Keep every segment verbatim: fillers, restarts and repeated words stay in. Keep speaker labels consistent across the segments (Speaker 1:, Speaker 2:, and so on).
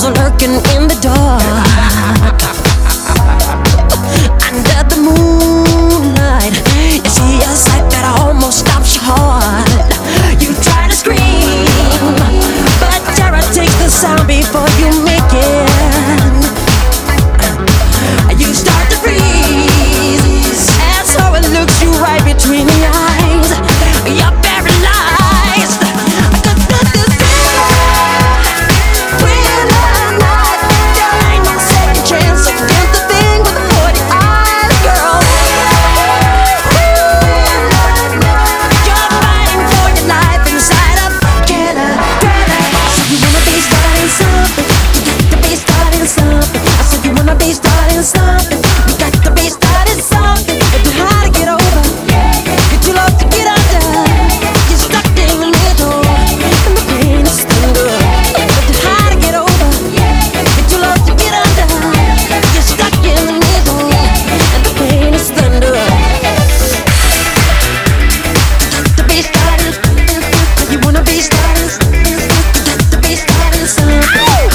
Speaker 1: lurking in the dark. Under the moonlight, you see a sight that almost stops your heart. You try to scream, but terror takes the sound before you make it. You start to freeze, and so it looks you right between the eyes. You're paralyzed. Cause this is real life. There ain't no second chance against the thing with the forty eyes, girl. You're fighting for your life inside a killer, killer. So you wanna be starting something, you got to be starting something. I said you wanna be starting something, you got to be starting something. It's too hard to get over, it's too low to get under. You're stuck in the middle, and the pain is thunder. It's too hard to get over, it's too low to get under. You're stuck in the middle, and the pain is thunder. To be starting, you wanna be starting, to be starting something.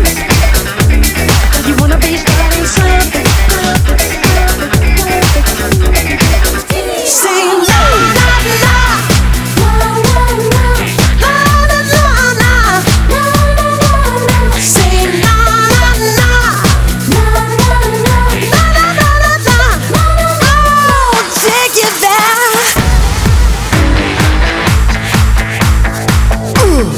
Speaker 1: You wanna be starting something. Say la la la, la la la, la la la la. Say la la la, la la la, la la la la. Oh, take it back. Ooh.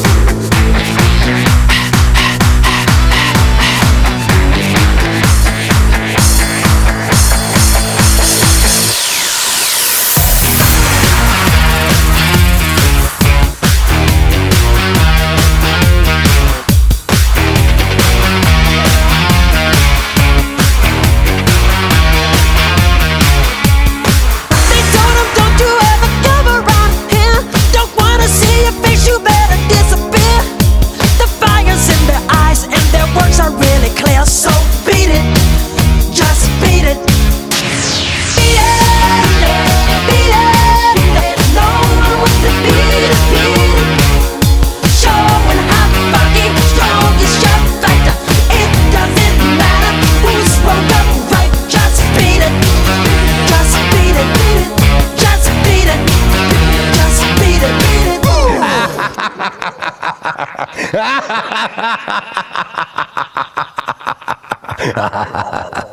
Speaker 1: They told him, don't you ever come around here. Don't wanna see your face, you better disappear. The fire's in their eyes and their words are really clear. So beat it, just beat it. Beat it, beat it. No one wants to beat it, beat it. Showing how fucking strong is your fight. It doesn't matter who's wrong or right. Just beat it, just beat it, beat it. Just beat it, just beat it, beat it.
Speaker 2: Ha ha ha ha ha!